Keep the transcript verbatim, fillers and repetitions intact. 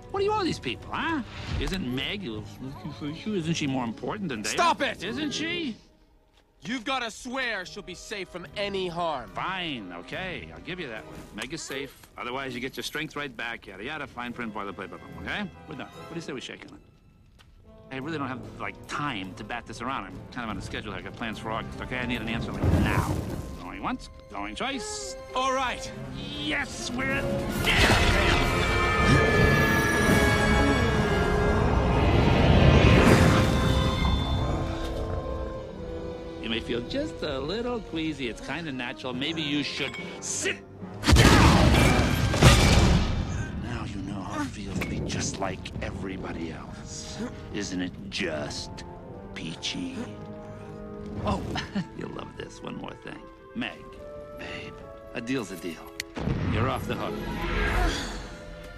What do you owe these people, huh? Isn't Meg, isn't she more important than Dana? Stop it! Isn't she? You've got to swear she'll be safe from any harm. Fine, okay, I'll give you that one. Meg is safe, otherwise you get your strength right back, yada yada, fine print, boilerplate, blah, blah, okay? We're done. What do you say we shake on it? I really don't have, like, time to bat this around. I'm kind of on a schedule here. I got plans for August, okay? I need an answer, like, now. Going once, going twice. All right. Yes, we're there! You may feel just a little queasy. It's kind of natural. Maybe you should sit down! Now you know how it feels to be just like everybody else. Isn't it just peachy? Oh, you'll love this. One more thing. Meg, babe, a deal's a deal. You're off the hook.